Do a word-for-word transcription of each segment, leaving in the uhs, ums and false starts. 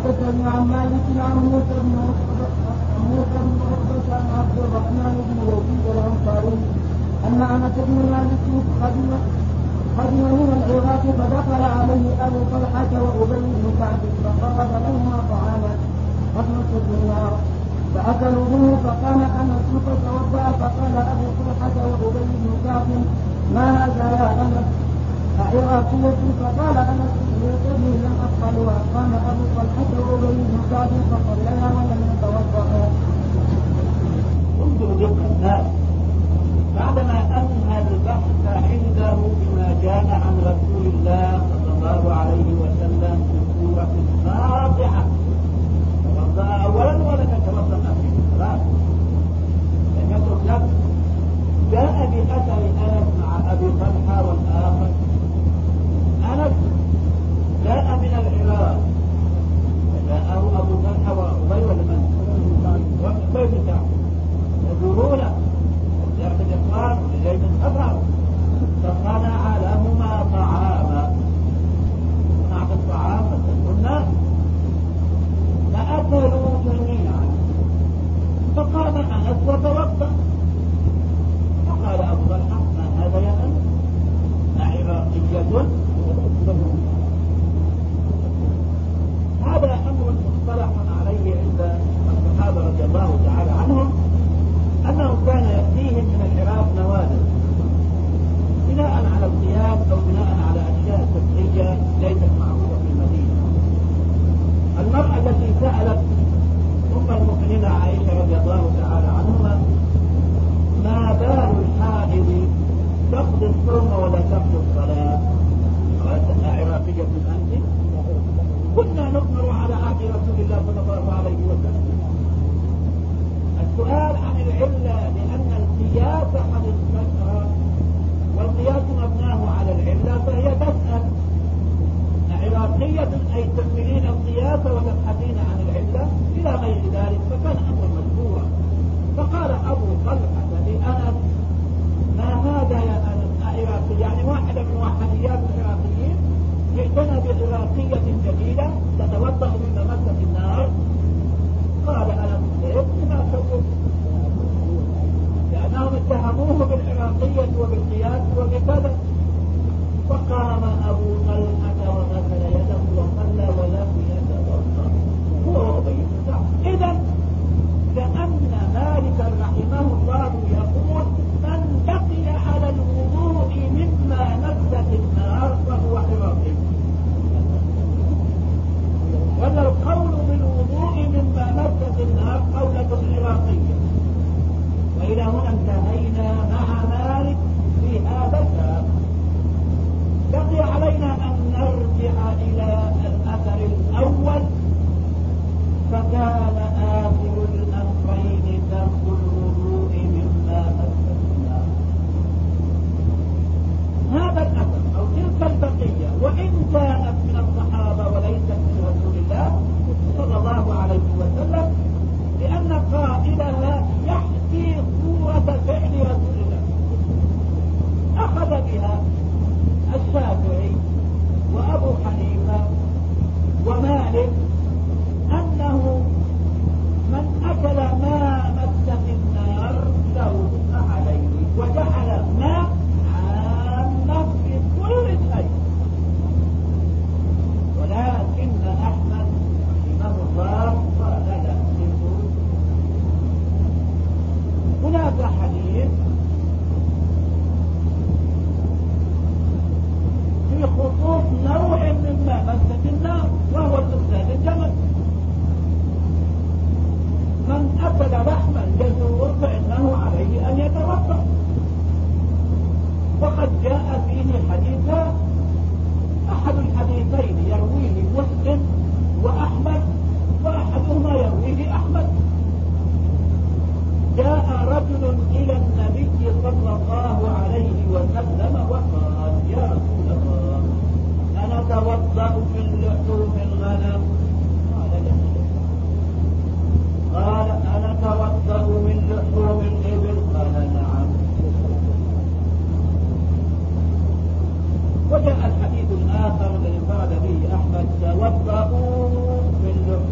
وحدثني عن مالك عن موسى بن موسى بن عقبة عن عبد الرحمن بن يزيد الأنصاري أن أنس بن مالك قدم قدم من العراق فدخل عليه أبو طلحة وأبي بن كعب فقرب لهما طعاما قد نصب النار فأكلوا منه فقام أنس فتوضأ فقال أبو طلحة وأبي بن كعب ما هذا يا أنس أعراقية؟ فقال أنس ليتني لم أفعلها. قام أبو طلحة وأبي بن كعب فصليا ولم يتوضأا. انظر دقة الناس بعدما أنهى البحث عنده بما جاء عن رسول الله صلى الله عليه وسلم في سورة الفاتحة توضأ أولا ولا تتوضأ في الصلاة لم يترك لك. جاء بأثر أنس مع أبي طلحة والآخر. أنس جاء من العراق فجاءه أبو طلحة وأبي ولمن وأبي بن كعب يدورون وزيارة الإخوان ولجيب الأثر فصنع لهما طعاما. صنعت الطعام فسلوا الناس فأكلوا جميعا فقام أنس وتوضأ فقال أبو طلحة ما هذا يا أنس أعراقية؟ هذا أمر مصطلح عليه عند الصحابة رضي الله تعالى عنهم أنه كان يأتيهم من العراق نوادر بناء على القياس أو بناء على أشياء فقهية ليست معروفة في المدينة. المرأة التي سألت أم المؤمنين عائشة رضي الله تعالى عنهما ما بال الحائض تقضي الصوم ولا تقضي الصلاة؟ قالت أعراقية أنت؟ كنا نؤمر على عهد رسول الله صلى الله عليه وسلم. السؤال عن العلة لأن القياس عن الفترة والقياس مبناه على العلة فهي تسأل أعراقية أي تكملين القياس وتبحثين عن العلة إلى غير ذلك فكان أمر مشهورا. فقال أبو طلحة لأنس ما هذا يا أنس أعراقي؟ يعني واحدة من وحديات العراقيين جئتنا بعراقية جديدة تتوضأ من مسة النار. قال أنس ما سووا لأنهم اتهموه بالعراقية وبالقياس وبكذا. فقام أبو طلحة وغسل يده وصلى ولم يتوضأ هو أبي بن كعب. إذا كأن مالك رحمه الله يقول من بقي على الوضوء مما نزلت النار فهو عراقي. ولا القول بالوضوء مما نزلت النار قولة عراقية. وإلى هنا انتهينا مع مالك في هذا الباب. بقي علينا أن نرجع إلى الأثر الأول فكان آخر الأمرين ترك الوضوء مما نزلت النار. هذا الأثر أو تلك البقية وإن كانت من الصحابة وليست من رسول الله صلى الله عليه وسلم لأن قائلها يحكي صورة فعل رسول الله أخذ بها الشافعي وأبو حنيفة ومالك أنه من أكل ما مس في النار له عليه وجعل ما عاما في كل شيء. ولكن أحمد رحمه الله قال لا يقول هناك حديث في خصوص نوع مما مست النار وهو الإنسان الجمل. من أكل لحم الجزور فإنه عليه أن يتوضأ. وقد جاء فيه حديثان أحد الحديثين يرويه مسلم وأحمد وأحدهما يرويه أحمد. جاء رجل إلى النبي صلى الله عليه وسلم وقال يا رسول الله أنا أتوضأ من لحوم الغنم. قال أنا أتوضأ من لحوم الإبل. قال نعم. وجاء الحديث الآخر الذي انفرد به أحمد توضأوا من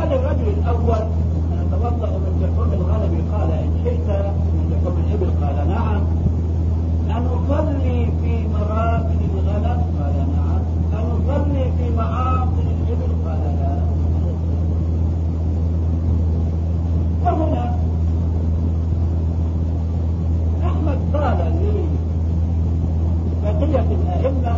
سؤال الرجل الأول أتوضأ من لحوم الغنم قال إن شئت، من لحوم الإبل قال نعم. أن أصلي في مرابد الغنم قال نعم. أن أصلي في معاصي الإبل قال لا. وهنا أحمد قال لبقية الأئمة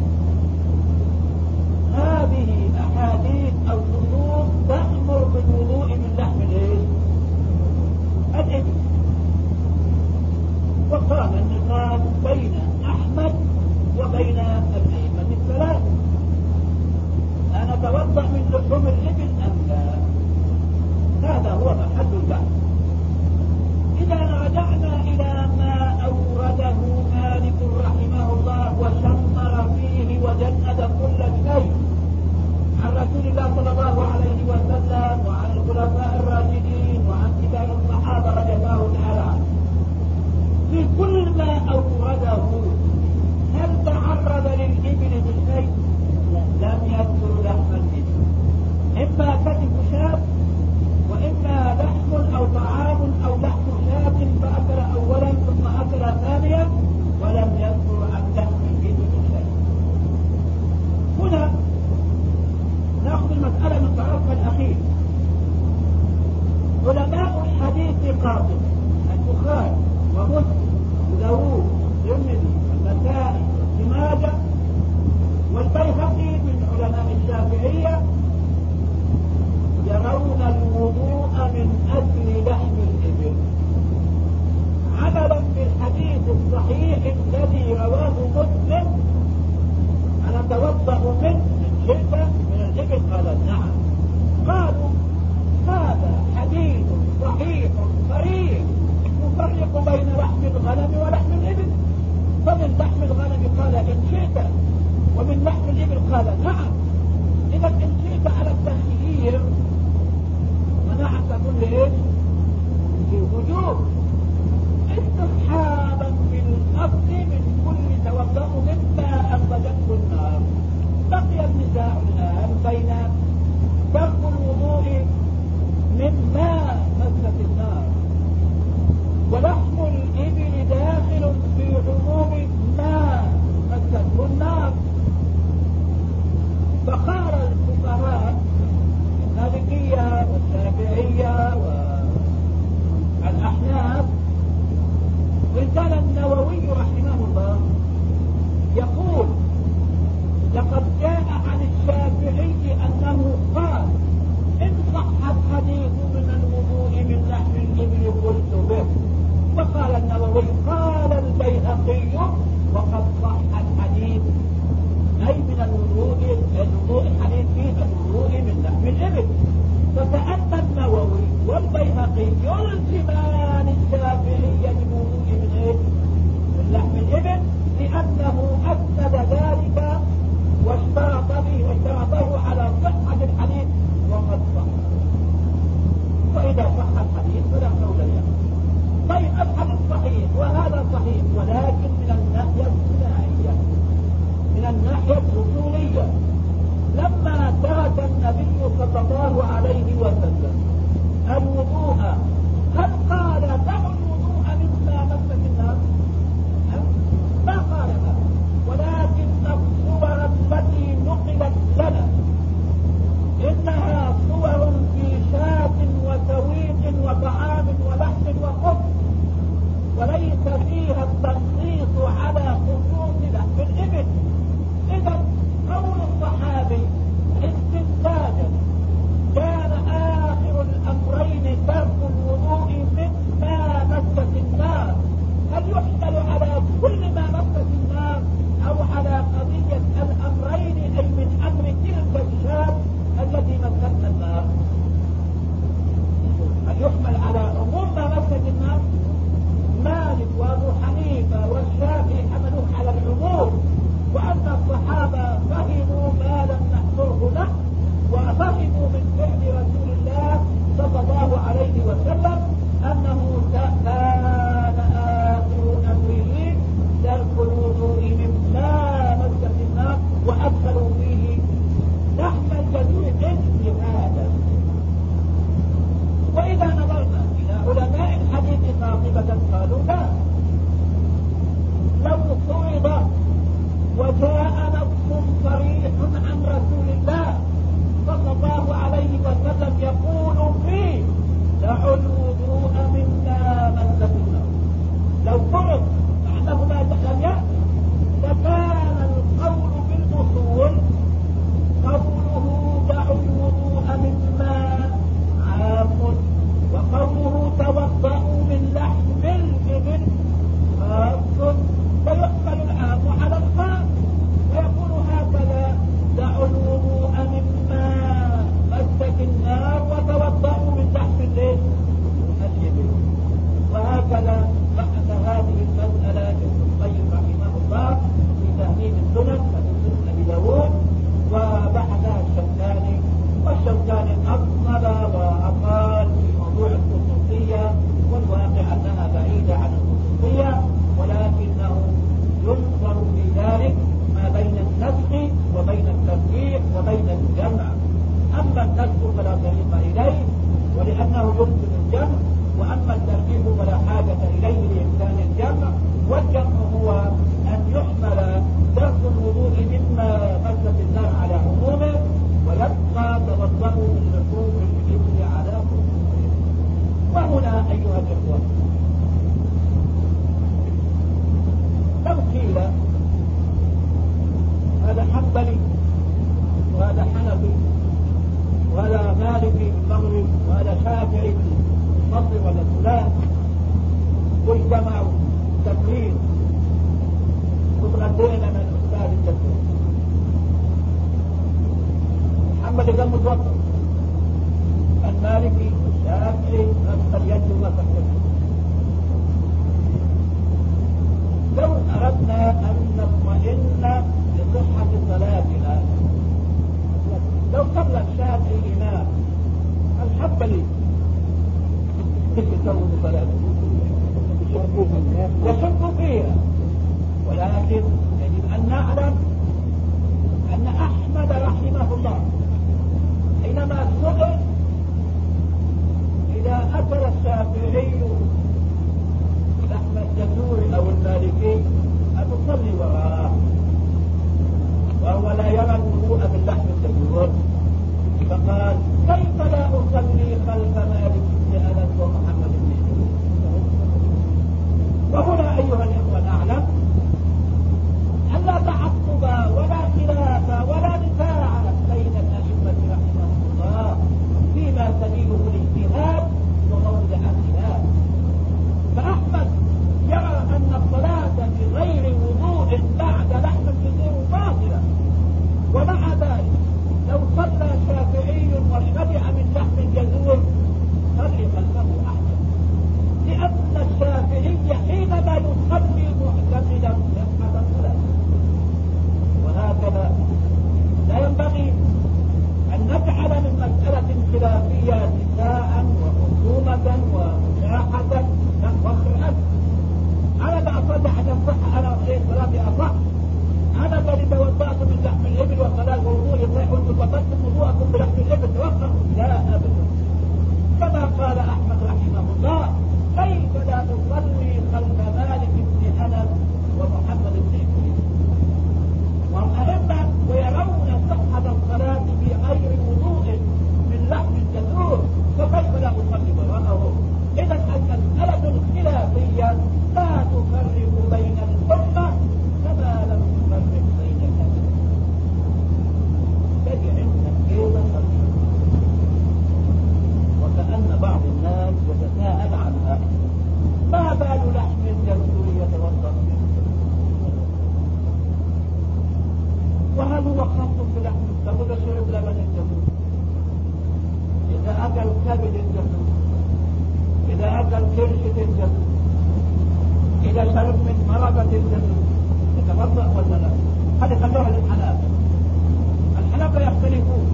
هذه أحاديث أو نصوص تأمر بالوضوء من لحم الإبل الإبل. وقام النقاش بين أحمد وبين الأئمة الثلاثة، أنا أتوضأ من لحوم الإبل أم لا؟ هذا هو محل البحث. إذا رجعنا إلى ما أورده مالك رحمه الله وشمر فيه وجند كل شيء عن رسول الله صلى الله عليه وسلم وعن الخلفاء الراشدين وعن كبار الصحابة رضي الله تعالى عنهم، في كل ما أورده هل تعرض للإبل بشيء؟ لم يذكر لحم الإبل، إما كتف شاب وإما لحم أو طعام أو لحم شاب فأكل أولا ثم أكل ثانيا، ولم يذكر عن لحم الإبل شيء. هنا نأخذ المسألة من طرفها الأخير. علماء الحديث قاطب البخاري ومسلم وداوود والترمذي والنسائي وابن ماجه والبيهقي من علماء الشافعية يرون الوضوء من أجل لحم الإبل عملا بالحديث الصحيح الذي رواه مسلم. أنا أتوضأ منه إن شئت من الإبل قال نعم. قالوا هذا حديث صحيح صريح يفرق بين لحم الغنم ولحم الإبل، فمن لحم الغنم قال إن شئت ومن لحم الإبل قال نعم. إذا إن شئت على التخيير منعت كل إيش في وجوب استصحابا بالأصل من كل توضأ مما أخرجته النار. بقي النزاع الآن بين ترك الوضوء مما مست النار ولحم الإبل داخل في عموم ما مسته النار. فقال الفقهاء المالكية والشافعية والأحناف، وإن كان النووي رحمه الله يفصل في ذلك ما بين النسخ وبين التفريق وبين الجمع. أما النسخ فلا طريق إليه ولأنه يمكن الجمع، وأما الترتيب فلا حاجة إليه لإمكان الجمع. والجمع هو أن يحمل درس الوضوء مما مست النار على عمومه ويبقى توضأ من لحوم الإبل على خصوصه. وهنا أيها الإخوة لو قيل هذا حنبلي وهذا حنفي وهذا مالكي في المغرب وهذا شافعي في مصر ولا السودان واجتمعوا تقرير وتغدينا من الاستاذ الدكتور محمد كان متوقف المالكي والشافعي نفس اليد وتحت. لو اردنا ان نطمئن لصحه صلاتنا لو قبل الشافعي الامام الحنبلي كيف يسوي صلاته يشك فيها، ولكن يجب ان نعلم ان احمد رحمه الله حينما سئل اذا اكل الشافعي لحم الجزور او المالكي اتصلي وراءه وهو لا يرى الوضوء باللحم الجزور، فقال كيف لا اصلي خلف مالك بن انس ومحمد بن سيرين. وهنا ايها الاخوه نعلم ان لا تعصب ولا خلاف ولا نزاع بين الائمه رحمهم الله فيما سبيله الاجتهاد وموضع الخلاف. فاحمد يرى ان الصلاه بغير وضوء بعد لحم الجزور باطله، ومع ذلك لو صلى شافعي وشبع من لحم الجزور صلي خلفه احسن، لان الشافعي حينما يصلي معتمدا يفعل الصلاه. وهكذا لا ينبغي ان نجعل من مساله خلافيه نساء وخصومه ومشاحه وخرعه. انا لا استطيع ان يصح انا وشيء صلاتي اصح، انا الذي توضأت من لحم الابل وصلاه الوضوء يصح وانتم وضأتم وضوءكم بلحم الابل توقفوا؟ لا ابدا. كما قال احمد رحمه الله كيف لا تصلي خلف مالك بن انس ومحمد بن سيرين والائمه ويرون صحه الصلاه بغير وضوء من لحم الجزور، فكيف لا تصلي وراءه؟ اذا المساله الخلافيه لا تفرق بين الامه كما لم تفرق بين الناس. فجعلنا كيف صلي، وكأن بعض الناس يتساءل عنها ما بال لحم الجزور يتوضأ منه، وهل هو خاص بلحم الجزور؟ شرب لبن الجزور، إذا أكل كبد الجزور، إذا أكل كرشة الجزور، إذا شرب من مرضة الجزور يتوضأ ولا لا؟ هذه خلوها للحنابلة. الحنابلة يختلفون،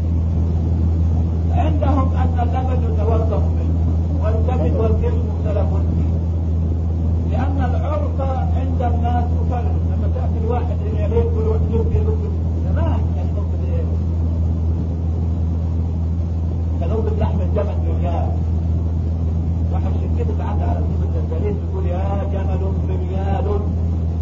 عندهم أن اللبن يتوضأ منه والكبد والكرش مختلف فيه، لأن العرف عند الناس مفرق. لما تأتي الواحد إلى يليك والوجود في ركب زمان يعني نقصد إيه؟ كنوب اللحم الجمل بريال، واحد شكيت تعدى على سيب الجزالين يقول يا جمل بريال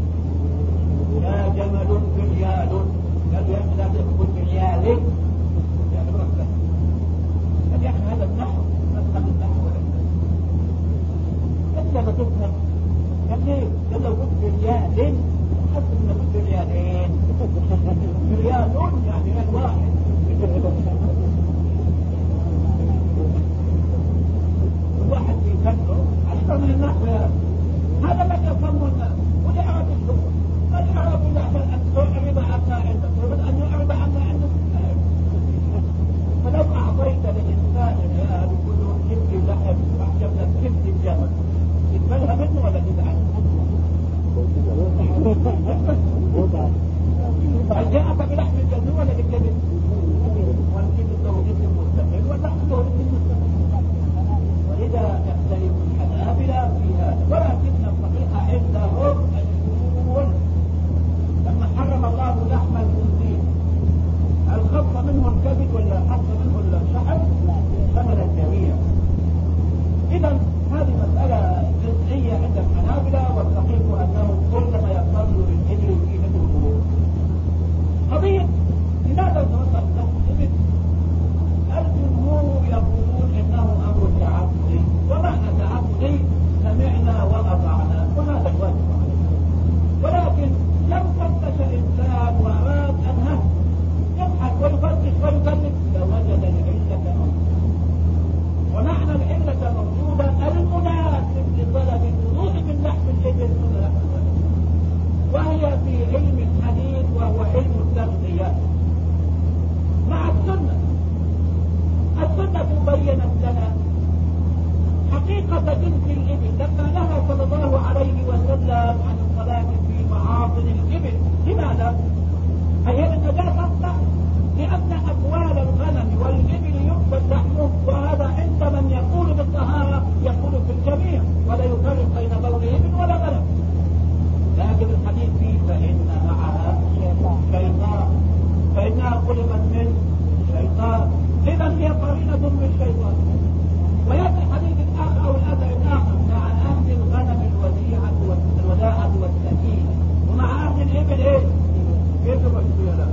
جنس الإبل لما نهى صلى الله عليه وسلم عن الصلاة في معاصر الإبل. لماذا؟ هي النجاسة أصلا، لأن أموال الغنم والإبل يقبل لحمه، وهذا عند من يقول بالطهارة يقول في الجميع ولا يفرق بين بول إبل ولا غنم. لكن الحديث فيه فإن معها شيطان، فإنها خلقت من شيطان، إذا هي قرينة من شيطان. ويأتي الحديث الآخر أو الأثر الآخر مع أهل الغنم الوديعة والوداعة والسكين، ومع أهل الإبل إيه؟ يجب الخيلاء.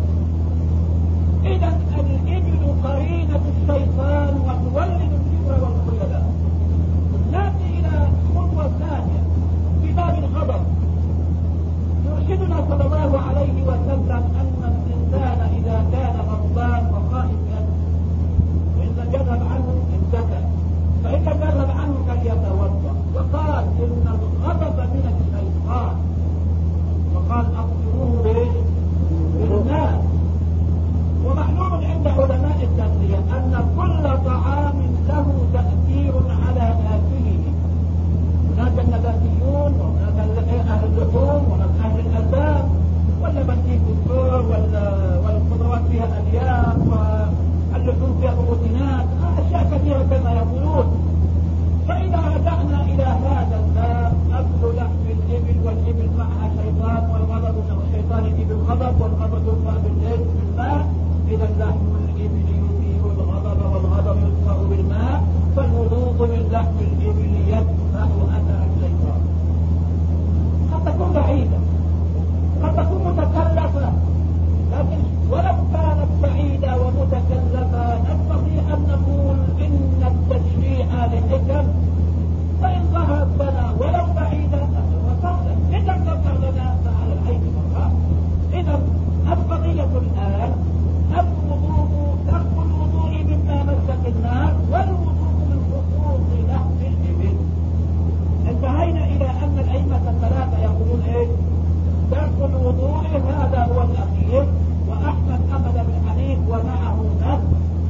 إذا الإبل قرينة الشيطان وتولد الكبر والخيلاء. نأتي إلى خطوة ثانية في باب الغضب. يرشدنا صلى الله عليه وسلم أن الإنسان إذا كان غضبان وخائفا وإذا جذب عنه امتثل، فإن جذب عنه فليتوضأ. وقال إن الغضب من الشيطان، وقال أطفئوه بالماء. ومعلوم عند علماء التغذية أن كل طعام له تأثير على آكله. هناك النباتيون وهناك أهل اللحوم وهناك أهل الألبان، واللبن فيه فوسفور والخضروات فيها ألياف واللحوم فيها بروتينات، أشياء كثيرة كما يقولون. فإذا رجعنا إلى هذا الباب أكل لحم الإبل والإبل معها شيطان، والغضب من الشيطان يجيب الغضب والغضب يطفأ بالماء. إذا لحم الإبل يثير الغضب والغضب يطفأ بالماء، فالوضوء من لحم الإبل يدفع أثر الشيطان. قد تكون بعيدة، قد تكون متكلفة، لكن ولو كانت بعيدة ومتكلفة نستطيع أن نقول إن التشريع لحكم، فإن ظهرت لنا ولو بعيدة وسهلا إن لم تظهر لنا فعلى العين والرأس. إذا القضية الآن الوضوء، ترك الوضوء مما مسك النار، والوضوء من خصوص لحم الإبل. انتهينا إلى أن الأئمة الثلاثة يقولون إيه؟ ترك الوضوء هذا هو الأخير. وأحمد أخذ بالحديث ومعه نص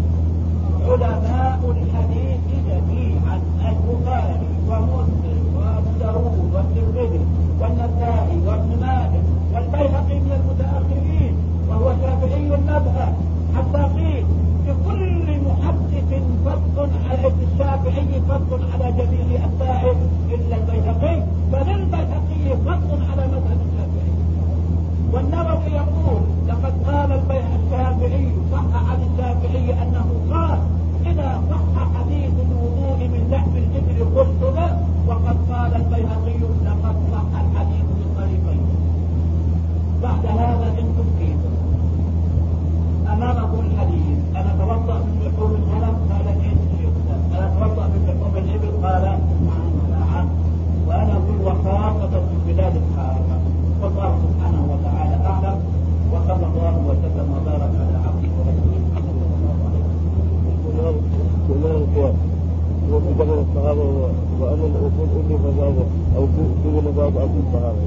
علماء الحديث جميعا، البخاري ومسلم وأبو داود والترمذي والنسائي وابن ماجه والبيهقي من المتأخرين، وهو شافعي المذهب، حتى قيل لكل محدث فضل على الشافعي فضل على جميع أتباعه إلا البيهقي، فللبيهقي فضل على مذهب الشافعي. والنووي يقول لقد قال الشافعي صح عن الشافعي أنه قال إذا صح حديث الوضوء من لحم الإبل قلت له، وقد قال البيهقي لقد صح الحديث من طريقين. بعد هذا انتم كيف أمامكم الحديث أنا أتوضأ من لحوم الغنم؟ قال إيه الشيطان. أنا أتوضأ من لحوم الإبل؟ قال نعم. وأنا أقول وخاصة في البلاد الحارة. والله سبحانه وتعالى أعلم، وصلى الله وسلم وبارك على عبده ورسوله محمد صلى الله عليه وسلم. كلام القياس وفي بغير الصحابة وأن الأصول اللي فزاده أو دون فزاده أصل الصحابة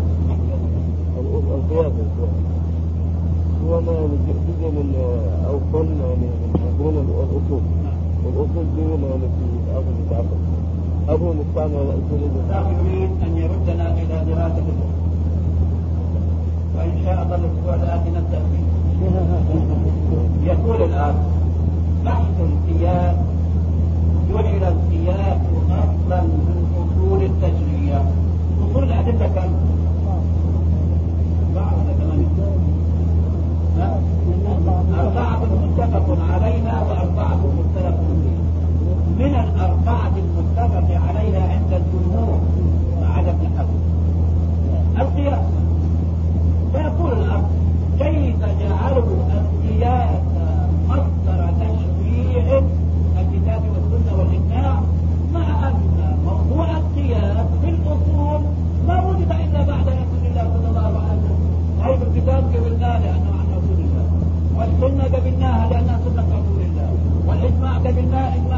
القياس هو ما جزء من أو فن يعني من دون الأصول، والأصول دون يعني في أصل الصحابة. أبو مستعمل الأصول يريد أن يردنا إلى دراسة الأصول، وإن شاء الله الأسبوع الآتي نبدأ فيه. يقول الآن بحث القياس. جعل القياس أصلا من أصول التشريع. أصول الأدلة كم؟ أربعة ولا ثمانية؟ أربعة متفق عليها وأربعة مختلف فيها. من الأربعة المتفق عليها عند الجمهور ما عدا ابن حزم القياس. فيقول الأمر كيف جعلوا القياس مصدر تشريع الكتاب والسنة والإجماع، مع أن موضوع القياس في الأصول ما وجد إلا بعد رسول الله صلى الله عليه وسلم. طيب الكتاب قبلناه لأنه عن رسول الله، والسنة قبلناها لأنها سنة رسول الله، والإجماع قبلناه